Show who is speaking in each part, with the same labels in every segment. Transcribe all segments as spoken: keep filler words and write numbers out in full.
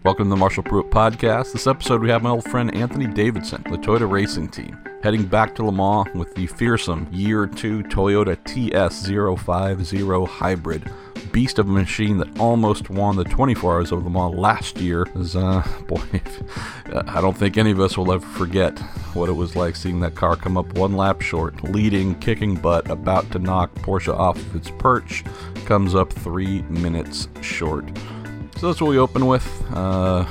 Speaker 1: Welcome to the Marshall Pruett Podcast. This episode we have my old friend Anthony Davidson, the Toyota Racing Team, heading back to Le Mans with the fearsome Year two Toyota T S zero five zero Hybrid. Beast of a machine that almost won the twenty-four Hours of Le Mans last year. Is, uh, boy, I don't think any of us will ever forget what it was like seeing that car come up one lap short, leading, kicking butt, about to knock Porsche off of its perch, comes up three minutes short. So that's what we open with. Uh,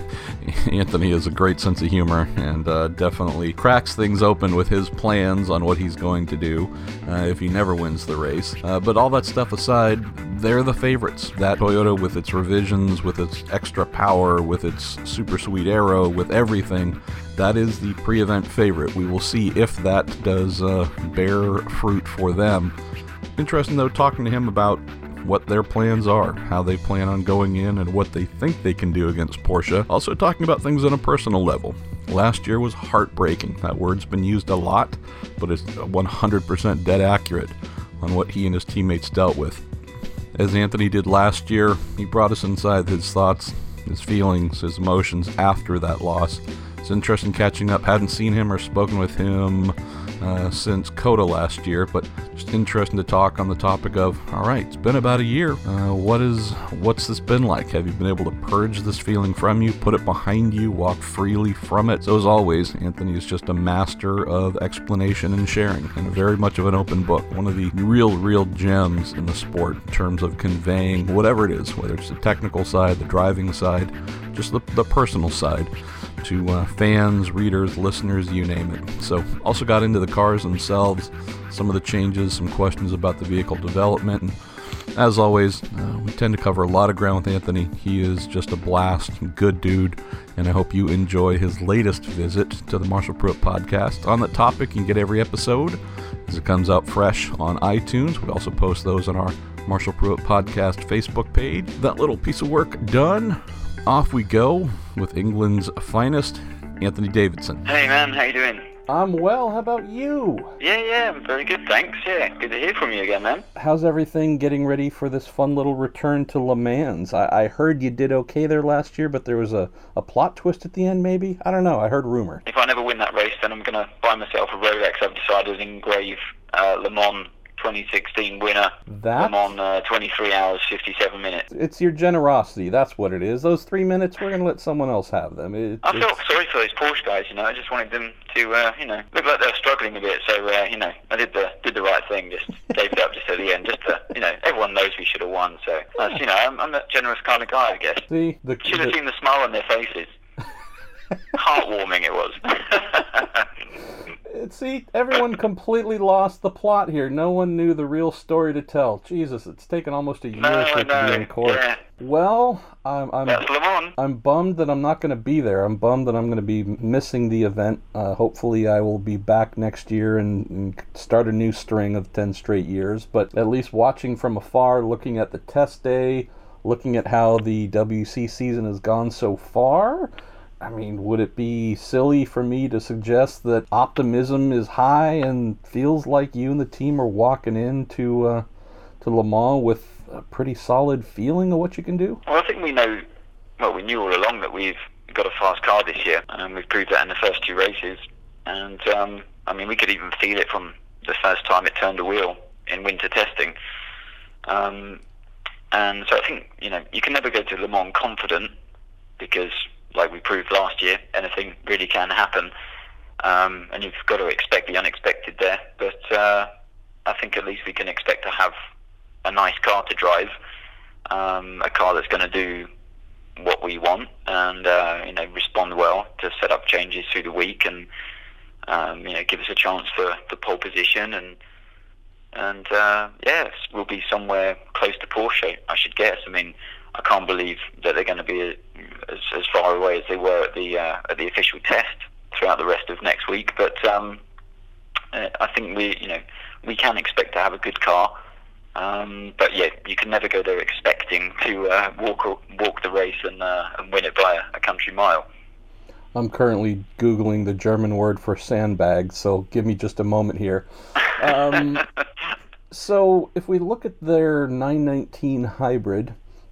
Speaker 1: Anthony has a great sense of humor and uh, definitely cracks things open with his plans on what he's going to do uh, if he never wins the race. Uh, but all that stuff aside, they're the favorites. That Toyota with its revisions, with its extra power, with its super sweet aero, with everything, that is the pre-event favorite. We will see if that does uh, bear fruit for them. Interesting though, talking to him about what their plans are, how they plan on going in, and what they think they can do against Porsche. Also talking about things on a personal level. Last year was heartbreaking. That word's been used a lot, but it's one hundred percent dead accurate on what he and his teammates dealt with. As Anthony did last year, he brought us inside his thoughts, his feelings, his emotions after that loss. It's interesting catching up. Hadn't seen him or spoken with him uh, since COTA last year, but just interesting to talk on the topic of, all right, it's been about a year. Uh, what is, what's this been like? Have you been able to purge this feeling from you, put it behind you, walk freely from it? So as always, Anthony is just a master of explanation and sharing, and very much of an open book. One of the real, real gems in the sport in terms of conveying whatever it is, whether it's the technical side, the driving side, just the, the personal side, to uh, fans, readers, listeners, you name it. So also got into the cars themselves, some of the changes, some questions about the vehicle development. And as always, uh, we tend to cover a lot of ground with Anthony. He is just a blast, good dude, and I hope you enjoy his latest visit to the Marshall Pruett Podcast. On that topic, you can get every episode as it comes out fresh on iTunes. We also post those on our Marshall Pruett Podcast Facebook page. That little piece of work done. Off we go with England's finest, Anthony Davidson.
Speaker 2: Hey man, how you doing?
Speaker 1: I'm well, how about you?
Speaker 2: Yeah, yeah, I'm very good, thanks. Yeah, good to hear from you again, man.
Speaker 1: How's everything getting ready for this fun little return to Le Mans? I, I heard you did okay there last year, but there was a, a plot twist at the end, maybe? I don't know, I heard rumor.
Speaker 2: If I never win that race, then I'm going to buy myself a Rolex. I've decided to engrave uh, Le Mans twenty sixteen winner,
Speaker 1: that?
Speaker 2: Le Mans uh, twenty-three hours, fifty-seven minutes.
Speaker 1: It's your generosity, that's what it is. Those three minutes, we're going to let someone else have them. It,
Speaker 2: I felt sorry for those Porsche guys, you know. I just wanted them to, uh, you know, look like they were struggling a bit. So, uh, you know, I did the did the right thing, just gave it up just at the end. Just to, you know, everyone knows we should have won. So, that's, you know, I'm, I'm a generous kind of guy, I guess.
Speaker 1: See, the,
Speaker 2: should have
Speaker 1: the...
Speaker 2: seen the smile on their faces. Heartwarming it was.
Speaker 1: See, everyone completely lost the plot here. No one knew the real story to tell. Jesus, it's taken almost a year
Speaker 2: no,
Speaker 1: for it
Speaker 2: no,
Speaker 1: to be in court.
Speaker 2: Yeah.
Speaker 1: Well, I'm I'm,
Speaker 2: That's Le Mans.
Speaker 1: I'm bummed that I'm not going to be there. I'm bummed that I'm going to be missing the event. Uh, hopefully I will be back next year and, and start a new string of ten straight years. But at least watching from afar, looking at the test day, looking at how the W C season has gone so far, I mean, would it be silly for me to suggest that optimism is high and feels like you and the team are walking into uh, to Le Mans with a pretty solid feeling of what you can do?
Speaker 2: Well, I think we know, well, we knew all along that we've got a fast car this year, and we've proved that in the first two races. And, um, I mean, we could even feel it from the first time it turned a wheel in winter testing. Um, and so I think, you know, you can never go to Le Mans confident because, like we proved last year, anything really can happen, um, and you've got to expect the unexpected there. But uh, I think at least we can expect to have a nice car to drive, um, a car that's going to do what we want, and uh, you know, respond well to set up changes through the week, and um, you know, give us a chance for the pole position, and and uh, yes, we'll be somewhere close to Porsche, I should guess. I mean, I can't believe that they're going to be as, as far away as they were at the uh, at the official test throughout the rest of next week. But um, I think we, you know, we can expect to have a good car. Um, but yeah, you can never go there expecting to uh, walk walk the race and uh, and win it by a, a country mile.
Speaker 1: I'm currently Googling the German word for sandbag, so give me just a moment here. Um, so if we look at their nine nineteen hybrid,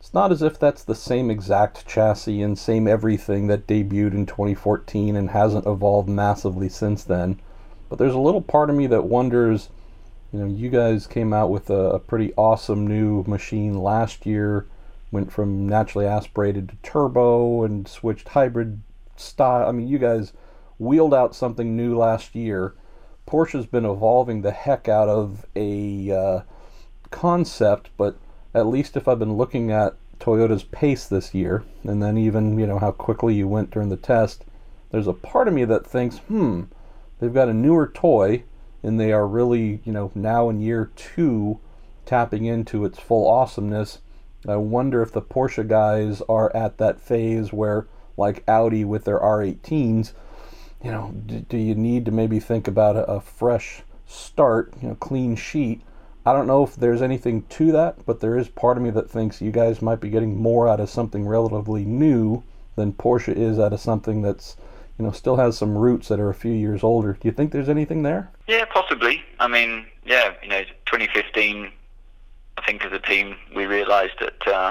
Speaker 1: it's not as if that's the same exact chassis and same everything that debuted in twenty fourteen and hasn't evolved massively since then. But there's a little part of me that wonders, you know, you guys came out with a, a pretty awesome new machine last year, went from naturally aspirated to turbo and switched hybrid style. I mean, you guys wheeled out something new last year. Porsche's been evolving the heck out of a uh, concept, but at least if I've been looking at Toyota's pace this year, and then even, you know, how quickly you went during the test, there's a part of me that thinks, hmm, they've got a newer toy, and they are really, you know, now in year two, tapping into its full awesomeness. I wonder if the Porsche guys are at that phase where, like Audi with their R eighteens, you know, do, do you need to maybe think about a, a fresh start, you know, clean sheet? I don't know if there's anything to that, but there is part of me that thinks you guys might be getting more out of something relatively new than Porsche is out of something that's, you know, still has some roots that are a few years older. Do you think there's anything there?
Speaker 2: Yeah, possibly. I mean, yeah, you know, twenty fifteen, I think as a team, we realised that, uh,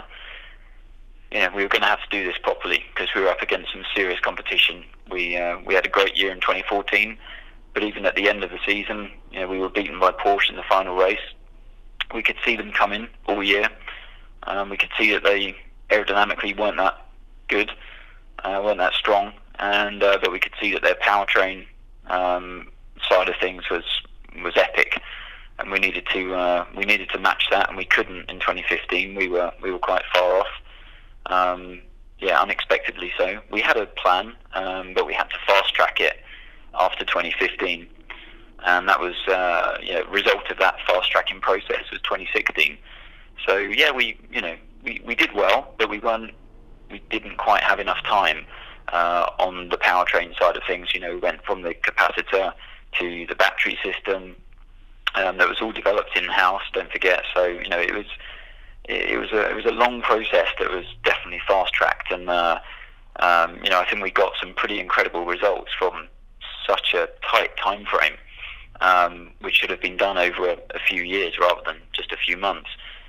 Speaker 2: you know, we were going to have to do this properly because we were up against some serious competition. We uh, we had a great year in twenty fourteen, but even at the end of the season, you know, we were beaten by Porsche in the final race. We could see them coming all year. Um, we could see that they aerodynamically weren't that good, uh, weren't that strong, and uh, but we could see that their powertrain um, side of things was was epic, and we needed to uh, we needed to match that, and we couldn't in twenty fifteen. We were we were quite far off. Um, yeah, unexpectedly so. We had a plan, um, but we had to fast track it after twenty fifteen, and that was uh, you know, result of that fast tracking process was twenty sixteen. So yeah, we you know we, we did well, but we weren't we didn't quite have enough time uh, on the powertrain side of things. You know, we went from the capacitor to the battery system. Um, that was all developed in house. Don't forget. So you know, it was. It was a it was a long process that was definitely fast tracked, and uh, um, you know I think we got some pretty incredible results from such a tight time frame, um, which should have been done over a, a few years rather than just a few months.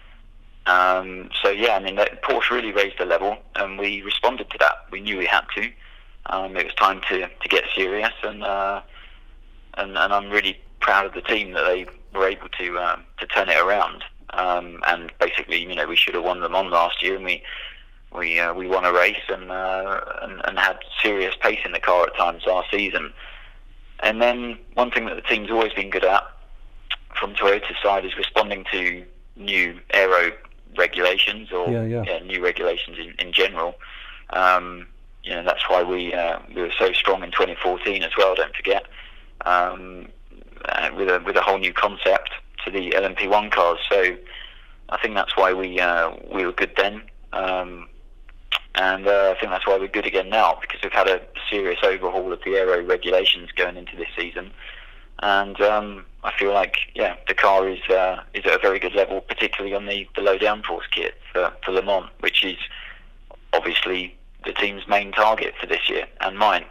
Speaker 2: Um, so yeah, I mean that, Porsche really raised the level, and we responded to that. We knew we had to. Um, it was time to, to get serious, and, uh, and and I'm really proud of the team that they were able to um, to turn it around. Um, and basically, you know, we should have won them on last year, and we we uh, we won a race and, uh, and and had serious pace in the car at times last season. And then one thing that the team's always been good at, from Toyota's side, is responding to new aero regulations or
Speaker 1: yeah, yeah.
Speaker 2: Yeah, new regulations in, in general. Um, you know, that's why we uh, we were so strong in twenty fourteen as well. Don't forget, um, uh, with a with a whole new concept to the L M P one cars. So I think that's why we uh, we were good then, um, and uh, I think that's why we're good again now, because we've had a serious overhaul of the aero regulations going into this season, and um, I feel like yeah the car is uh, is at a very good level, particularly on the, the low downforce kit for, for Le Mans, which is obviously the team's main target for this year and mine.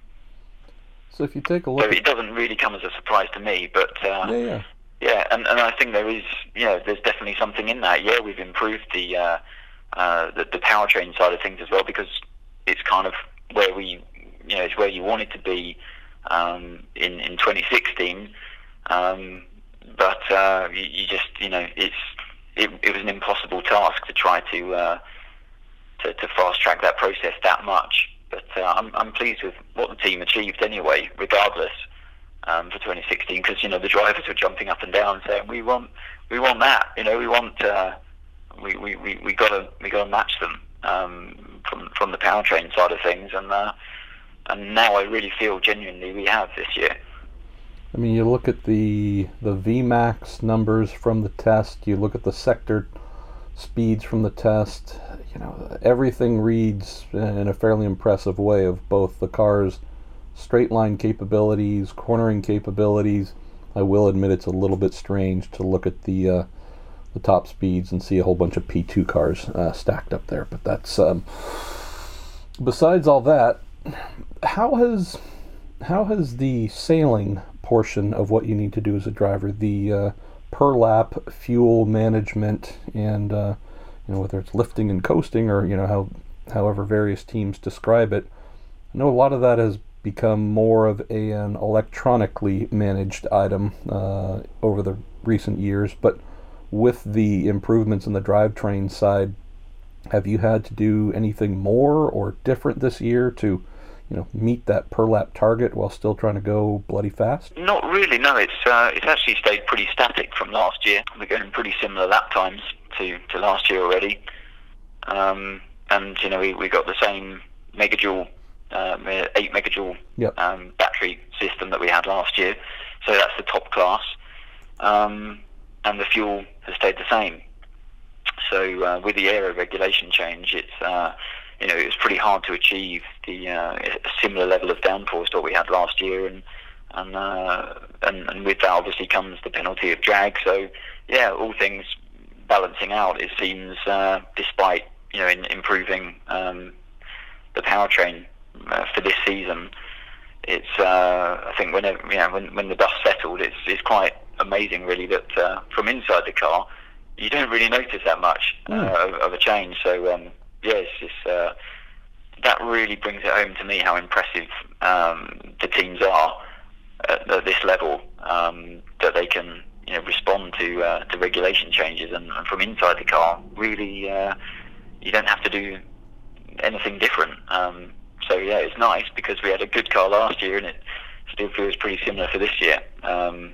Speaker 1: So if you take a look,
Speaker 2: so
Speaker 1: at...
Speaker 2: it doesn't really come as a surprise to me, but uh,
Speaker 1: yeah, yeah.
Speaker 2: Yeah, and, and I think there is, you know, there's definitely something in that. Yeah, we've improved the, uh, uh, the the powertrain side of things as well, because it's kind of where we, you know, it's where you want it to be um, in in twenty sixteen. Um, but uh, you, you just, you know, it's it, it was an impossible task to try to uh, to, to fast track that process that much. But uh, I'm I'm pleased with what the team achieved anyway, regardless. Um, for twenty sixteen, because you know the drivers were jumping up and down saying we want we want that, you know we want uh, we we we we got to we got to match them um, from from the powertrain side of things, and uh, and now I really feel genuinely we have this year.
Speaker 1: I mean, you look at the the V MAX numbers from the test, you look at the sector speeds from the test, you know everything reads in a fairly impressive way of both the cars' straight line capabilities, cornering capabilities. I will admit it's a little bit strange to look at the uh, the top speeds and see a whole bunch of P two cars uh, stacked up there. But that's um, besides all that. How has how has the sailing portion of what you need to do as a driver, the uh, per lap fuel management, and uh, you know, whether it's lifting and coasting or, you know, how however various teams describe it. I know a lot of that has become more of a, an electronically managed item uh, over the recent years, but with the improvements in the drivetrain side, have you had to do anything more or different this year to, you know, meet that per lap target while still trying to go bloody fast?
Speaker 2: Not really, no. It's uh, it's actually stayed pretty static from last year. We're going pretty similar lap times to, to last year already. Um, and, you know, we, we got the same megajoule, um, eight megajoule
Speaker 1: yep.
Speaker 2: um, battery system that we had last year. So that's the top class. Um, and the fuel has stayed the same. So uh, with the aero regulation change, it's uh, you know it was pretty hard to achieve the uh, a similar level of downforce to what we had last year, and and, uh, and and with that obviously comes the penalty of drag. So yeah, all things balancing out, it seems, uh, despite you know in, improving um, the powertrain uh, for this season, it's uh, I think whenever you know when when the dust settled, it's it's quite amazing really that uh, from inside the car, you don't really notice that much uh, mm. of, of a change. So um, yeah, it's just, uh, that really brings it home to me how impressive um, the teams are at, at this level, um, that they can you know respond to uh, to regulation changes, and, and from inside the car, really uh, you don't have to do anything different. Um, so yeah, it's nice because we had a good car last year, and it still feels pretty similar for this year. Um,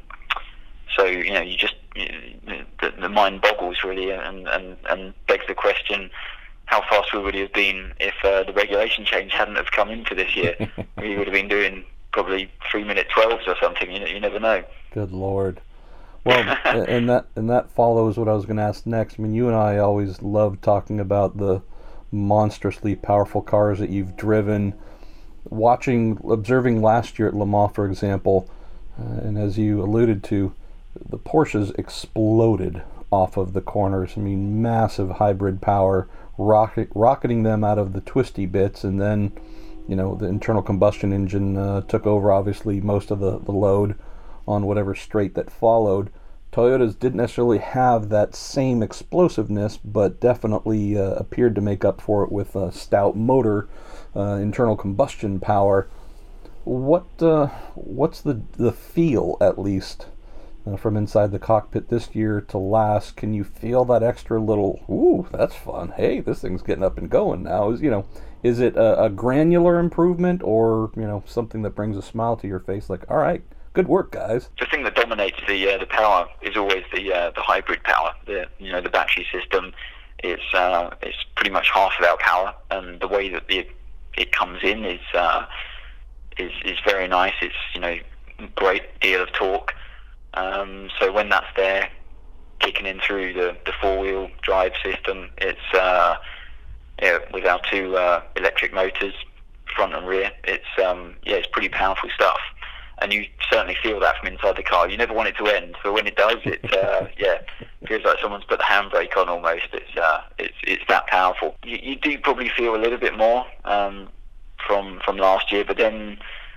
Speaker 2: So, you know, you just, you know, the, the mind boggles really, and, and, and begs the question, how fast we would have been if uh, the regulation change hadn't have come into this year. We would have been doing probably three minute twelves or something, you know, you never know.
Speaker 1: Good Lord. Well, and that and that follows what I was going to ask next. I mean, you and I always love talking about the monstrously powerful cars that you've driven. Watching, observing last year at Le Mans, for example, uh, and as you alluded to, the Porsches exploded off of the corners. I mean, massive hybrid power, rocket, rocketing them out of the twisty bits, and then, you know, the internal combustion engine uh, took over, obviously, most of the, the load on whatever straight that followed. Toyotas didn't necessarily have that same explosiveness, but definitely uh, appeared to make up for it with a stout motor, uh, internal combustion power. What uh, what's the the feel, at least, Uh, from inside the cockpit this year to last? Can you feel that extra little, ooh, that's fun, hey, this thing's getting up and going now? Is, you know, is it a, a granular improvement, or, you know, something that brings a smile to your face, like, all right, good work, guys?
Speaker 2: The thing that dominates the uh, the power is always the uh, the hybrid power. The you know the battery system is uh, is pretty much half of our power, and the way that the, it comes in is uh, is is very nice. It's you know great deal of torque. Um, so when that's there, kicking in through the, the four-wheel drive system, it's uh, yeah, with our two uh, electric motors, front and rear. It's um, yeah, it's pretty powerful stuff, and you certainly feel that from inside the car. You never want it to end, but when it does, it uh, yeah, feels like someone's put the handbrake on almost. It's uh, it's it's that powerful. You, you do probably feel a little bit more um, from from last year, but then,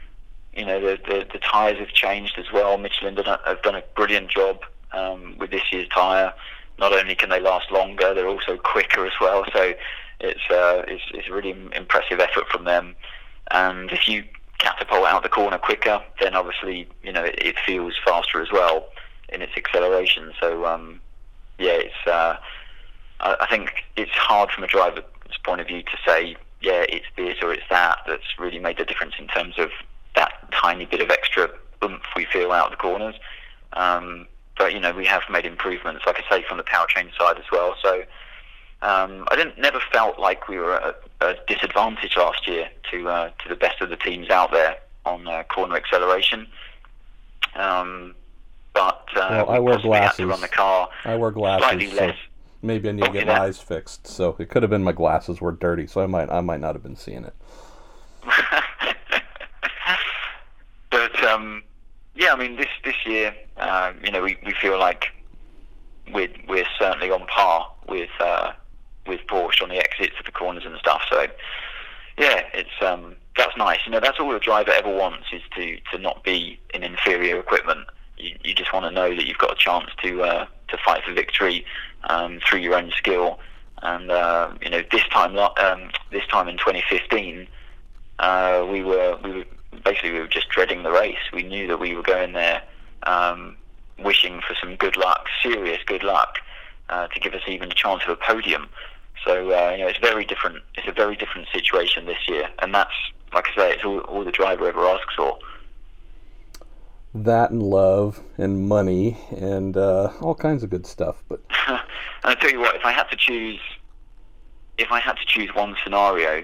Speaker 2: you know, the, the, the tyres have changed as well. Michelin done a, have done a brilliant job um, with this year's tyre. Not only can they last longer, they're also quicker as well. So it's uh, it's, it's a really impressive effort from them. And if you catapult out the corner quicker, then obviously, you know, it, it feels faster as well in its acceleration. So um, yeah, it's uh, I, I think it's hard from a driver's point of view to say, yeah, it's this or it's that that's really made the difference in terms of that tiny bit of extra oomph we feel out of the corners. Um, but, you know, we have made improvements, like I say, from the powertrain side as well. So um, I didn't never felt like we were at a, a disadvantage last year to uh, to the best of the teams out there on uh, corner acceleration. Um, but uh,
Speaker 1: well, I wear
Speaker 2: we
Speaker 1: glasses.
Speaker 2: had to run the car
Speaker 1: I wear glasses,
Speaker 2: slightly
Speaker 1: so
Speaker 2: less.
Speaker 1: maybe I need to get my eyes fixed. So it could have been my glasses were dirty, so I might I might not have been seeing it. But
Speaker 2: um, yeah, I mean, this this year, uh, you know, we, we feel like we're we're certainly on par with uh, with Porsche on the exits of the corners and stuff. So yeah, it's um, that's nice. You know, that's all a driver ever wants, is to, to not be in inferior equipment. You you just want to know that you've got a chance to uh, to fight for victory um, through your own skill. And uh, you know, this time, um, this time in twenty fifteen, uh, we were we were basically we were just dreading the race. We knew that we were going there, um, wishing for some good luck, serious good luck, uh, to give us even a chance of a podium. So uh, you know, it's very different. It's a very different situation this year, and that's, like I say, it's all, all the driver ever asks for.
Speaker 1: That and love and money and uh, all kinds of good stuff. But
Speaker 2: and I tell you what, if I had to choose, if I had to choose one scenario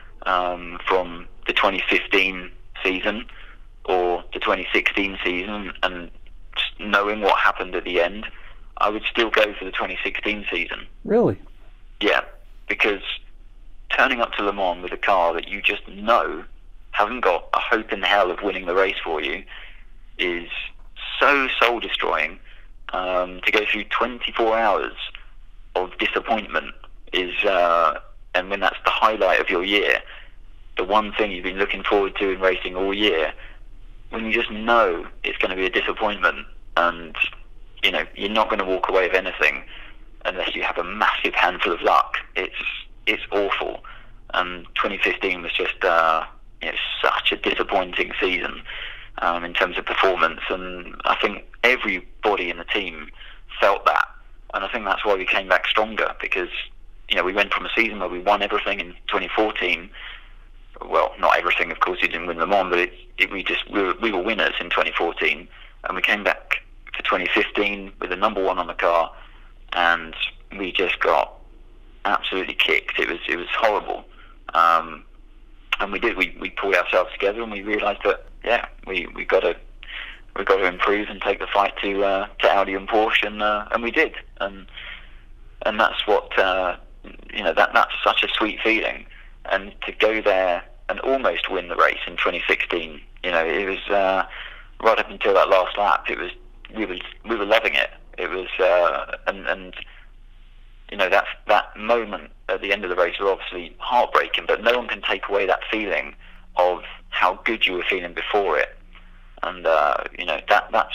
Speaker 2: um, from the twenty fifteen season or the twenty sixteen season, and just knowing what happened at the end, I would still go for the twenty sixteen season.
Speaker 1: Really?
Speaker 2: Yeah, because turning up to Le Mans with a car that you just know hasn't got a hope in hell of winning the race for you is so soul destroying. Um, to go through twenty-four hours of disappointment is, uh, and when that's the highlight of your year, the one thing you've been looking forward to in racing all year, when you just know it's going to be a disappointment, and you know you're not going to walk away with anything unless you have a massive handful of luck. It's it's awful. And twenty fifteen was just uh, you know, such a disappointing season. Um, in terms of performance, and I think everybody in the team felt that, and I think that's why we came back stronger, because you know we went from a season where we won everything in twenty fourteen. Well, not everything, of course, we didn't win Le Mans, but it, it, we just we were, we were winners in twenty fourteen, and we came back for twenty fifteen with the number one on the car, and we just got absolutely kicked. It was it was horrible, um, and we did we, we pulled ourselves together, and we realised that. Yeah, we we got to we got to improve and take the fight to uh, to Audi and Porsche, and uh, and we did, and and that's what uh, you know that that's such a sweet feeling, and to go there and almost win the race in twenty sixteen. You know, it was uh, right up until that last lap. It was we were we were loving it. It was uh, and and you know that that moment at the end of the race was obviously heartbreaking, but no one can take away that feeling of how good you were feeling before it. And uh, you know that that's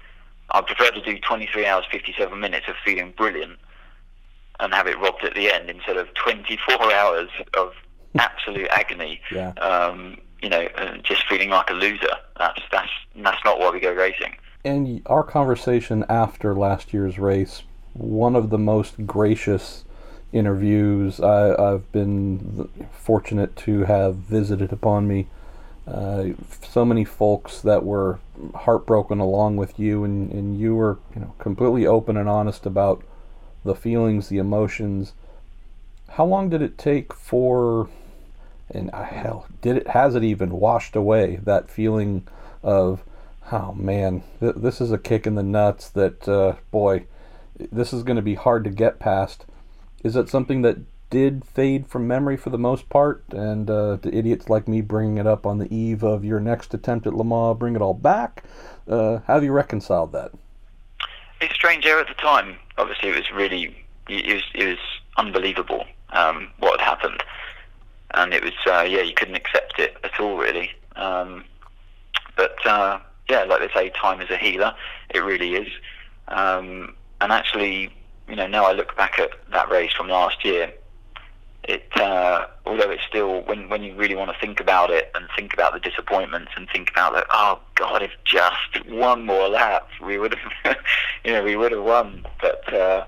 Speaker 2: I prefer to do twenty-three hours fifty-seven minutes of feeling brilliant and have it robbed at the end instead of twenty-four hours of absolute agony.
Speaker 1: Yeah.
Speaker 2: Um, you know, uh, just feeling like a loser. That's that's that's not why we go racing.
Speaker 1: And our conversation after last year's race, one of the most gracious interviews I, I've been fortunate to have visited upon me. Uh, so many folks that were heartbroken along with you, and, and you were you know completely open and honest about the feelings, the emotions. How long did it take for, and uh, hell, did it has it even washed away that feeling of, oh man, th- this is a kick in the nuts that uh, boy, this is going to be hard to get past? Is that something that did fade from memory for the most part, and uh, the idiots like me bringing it up on the eve of your next attempt at Le Mans bring it all back? Uh, how have you reconciled that?
Speaker 2: It's strange there at the time. Obviously, it was really, it was, it was unbelievable um, what had happened, and it was, uh, yeah, you couldn't accept it at all, really. Um, but uh, yeah, like they say, time is a healer. It really is. Um, and actually, you know, now I look back at that race from last year. It, uh, although it's still, when when you really want to think about it and think about the disappointments and think about that, oh God, if just one more lap, we would have, you know, we would have won. But uh,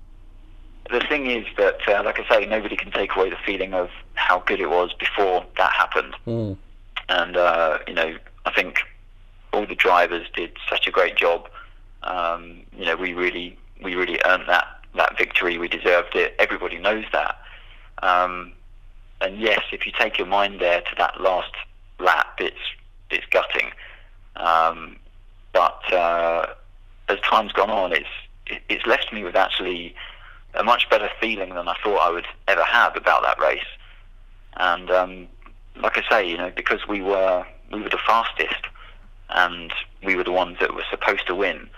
Speaker 2: the thing is that, uh, like I say, nobody can take away the feeling of how good it was before that happened.
Speaker 1: Mm.
Speaker 2: And uh, you know, I think all the drivers did such a great job. Um, you know, we really we really earned that that victory. We deserved it. Everybody knows that. Um, and yes, if you take your mind there to that last lap, it's it's gutting. Um, but uh, as time's gone on, it's it, it's left me with actually a much better feeling than I thought I would ever have about that race. And um, like I say, you know, because we were we were the fastest, and we were the ones that were supposed to win.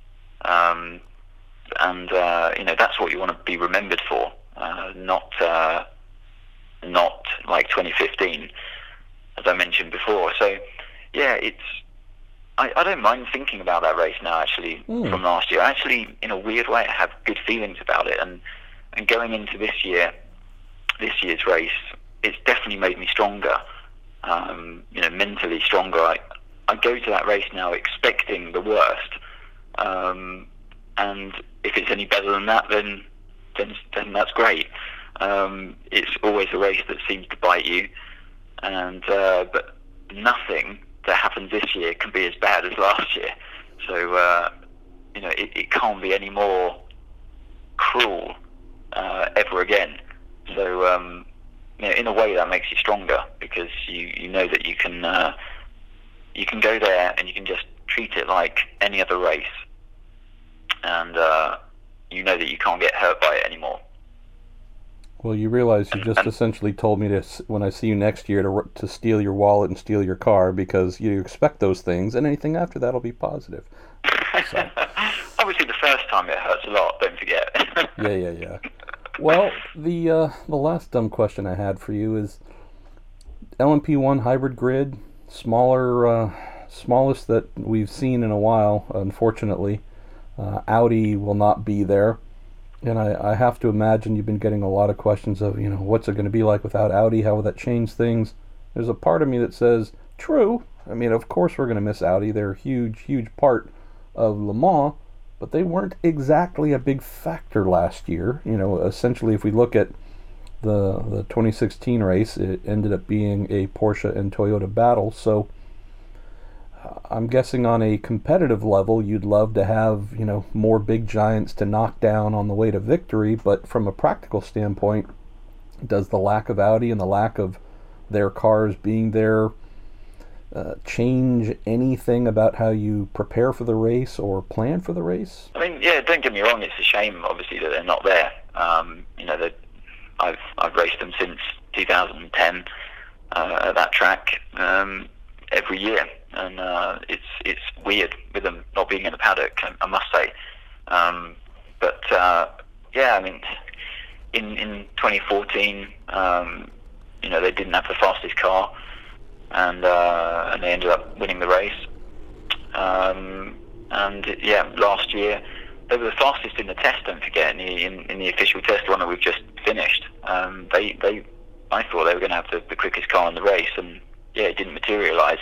Speaker 2: Um, and uh, you know, that's what you want to be remembered for. Uh, not uh, not like twenty fifteen, as I mentioned before. So, yeah, it's I, I don't mind thinking about that race now, actually, mm. from last year. Actually, in a weird way, I have good feelings about it. And and going into this year, this year's race, it's definitely made me stronger. Um, you know, mentally stronger. I, I go to that race now expecting the worst, um, and if it's any better than that, then then then that's great. Um, it's always a race that seems to bite you, and uh, but nothing that happens this year can be as bad as last year. So uh, you know, it, it can't be any more cruel uh, ever again. So um, you know, in a way, that makes you stronger, because you, you know that you can uh, you can go there and you can just treat it like any other race, and uh, you know that you can't get hurt by it anymore.
Speaker 1: Well, you realize you just
Speaker 2: and,
Speaker 1: essentially told me to, when I see you next year, to to steal your wallet and steal your car, because you expect those things, and anything after that will be positive. So.
Speaker 2: Obviously, the first time it hurts a lot. Don't forget.
Speaker 1: yeah, yeah, yeah. Well, the uh, the last dumb question I had for you is L M P one hybrid grid, smaller, uh, smallest that we've seen in a while, unfortunately. Uh, Audi will not be there, and I, I have to imagine you've been getting a lot of questions of, you know, what's it going to be like without Audi? How will that change things? There's a part of me that says, true. I mean, of course we're going to miss Audi. They're a huge, huge part of Le Mans. But they weren't exactly a big factor last year. You know, essentially, if we look at the the twenty sixteen race, it ended up being a Porsche and Toyota battle. So I'm guessing on a competitive level, you'd love to have, you know, more big giants to knock down on the way to victory. But from a practical standpoint, does the lack of Audi and the lack of their cars being there Uh, change anything about how you prepare for the race or plan for the race?
Speaker 2: I mean, yeah, don't get me wrong. It's a shame, obviously, that they're not there. Um, you know, that I've I've raced them since two thousand ten uh, at that track um, every year, and uh, it's it's weird with them not being in the paddock, I, I must say. Um, but uh, yeah, I mean, in in twenty fourteen, um, you know, they didn't have the fastest car. And uh, and they ended up winning the race. Um, and yeah, last year they were the fastest in the test. Don't forget, in the, in, in the official test one that we've just finished. Um, they they I thought they were going to have the, the quickest car in the race, and yeah, it didn't materialise.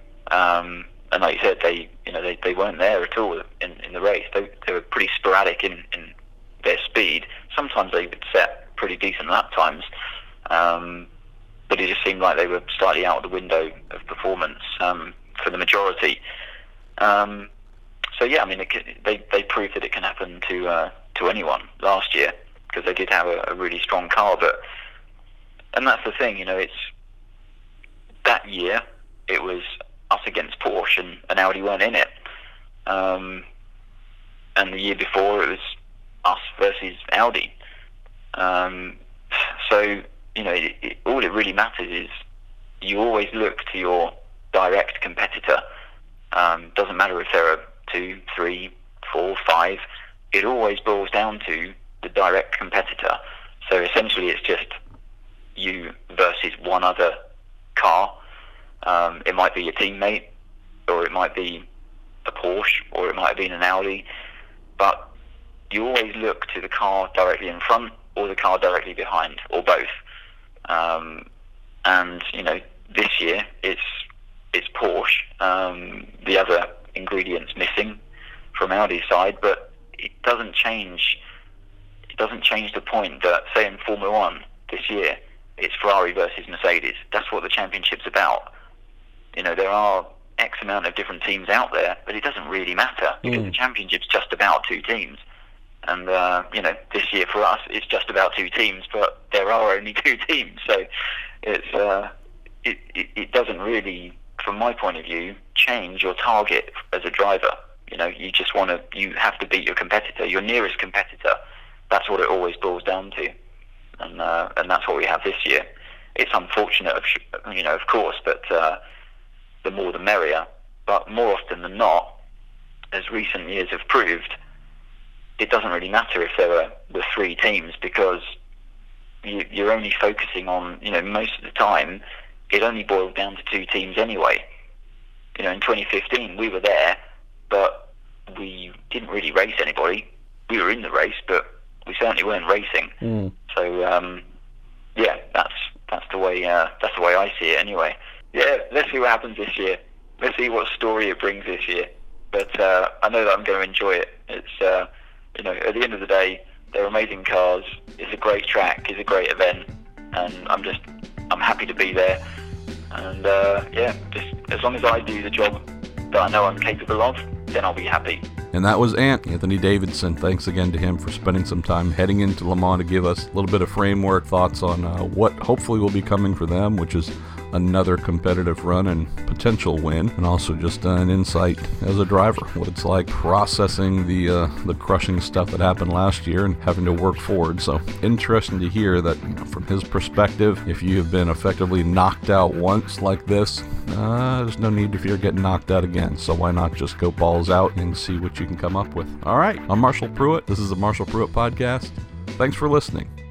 Speaker 2: Um, and like you said, they you know they, they weren't there at all in, in the race. They they were pretty sporadic in, in their speed. Sometimes they would set pretty decent lap times. Um, But it just seemed like they were slightly out of the window of performance um, for the majority. Um, so yeah, I mean, it, they they proved that it can happen to uh, to anyone last year, because they did have a, a really strong car. But and that's the thing, you know, it's that year it was us against Porsche, and, and Audi weren't in it. Um, and the year before it was us versus Audi. Um, so. You know, it, it, all it really matters is you always look to your direct competitor. Um, doesn't matter if there are two, three, four, five. It always boils down to the direct competitor. So essentially, it's just you versus one other car. Um, it might be your teammate, or it might be a Porsche, or it might have been an Audi. But you always look to the car directly in front, or the car directly behind, or both. Um, and you know, this year it's it's Porsche. Um, the other ingredients missing from Audi's side, but it doesn't change. It doesn't change the point that, say, in Formula One this year, it's Ferrari versus Mercedes. That's what the championship's about. You know, there are X amount of different teams out there, but it doesn't really matter, because mm. the championship's just about two teams. And, uh, you know, this year for us, it's just about two teams, but there are only two teams. So it's uh, it, it, it doesn't really, from my point of view, change your target as a driver. You know, you just want to, you have to beat your competitor, your nearest competitor. That's what it always boils down to. And uh, and that's what we have this year. It's unfortunate, of, you know, of course, but uh, the more the merrier. But more often than not, as recent years have proved, it doesn't really matter if there are the three teams, because you, you're only focusing on, you know, most of the time, it only boils down to two teams anyway. You know, in twenty fifteen, we were there, but we didn't really race anybody. We were in the race, but we certainly weren't racing.
Speaker 1: Mm.
Speaker 2: So um, yeah, that's that's the way uh, that's the way I see it anyway. Yeah, let's see what happens this year. Let's see what story it brings this year. But uh, I know that I'm going to enjoy it. It's uh, you know, at the end of the day, they're amazing cars. It's a great track. It's a great event, and I'm just I'm happy to be there. And uh, yeah, just as long as I do the job that I know I'm capable of, then I'll be happy.
Speaker 1: And that was Ant, Anthony Davidson. Thanks again to him for spending some time heading into Le Mans to give us a little bit of framework, thoughts on uh, what hopefully will be coming for them, which is another competitive run and potential win, and also just uh, an insight as a driver, what it's like processing the uh, the crushing stuff that happened last year and having to work forward. So interesting to hear that, you know, from his perspective, if you have been effectively knocked out once like this, uh, there's no need to fear getting knocked out again. So why not just go balls out and see what you can come up with? All right, I'm Marshall Pruitt. This is the Marshall Pruitt Podcast. Thanks for listening.